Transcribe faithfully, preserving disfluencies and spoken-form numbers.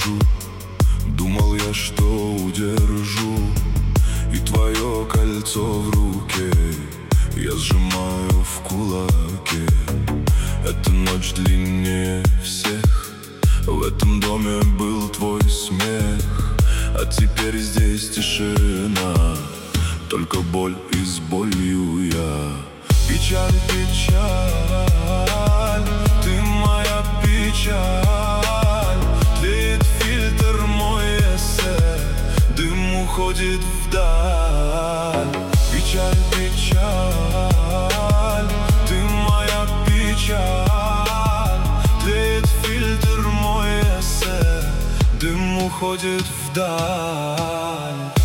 ухожу. Думал я, что удержу и твое кольцо в руке я сжимаю в кулаке. Эта ночь длиннее всех, в этом доме был твой смех, а теперь здесь тишина, только боль и с болью я. Печаль, печаль, ты моя печаль. Тлеет фильтр мой эссе, дым уходит вдаль. Печаль, печаль, ты моя печаль. Тлеет фильтр мой эссе, дым уходит вдаль.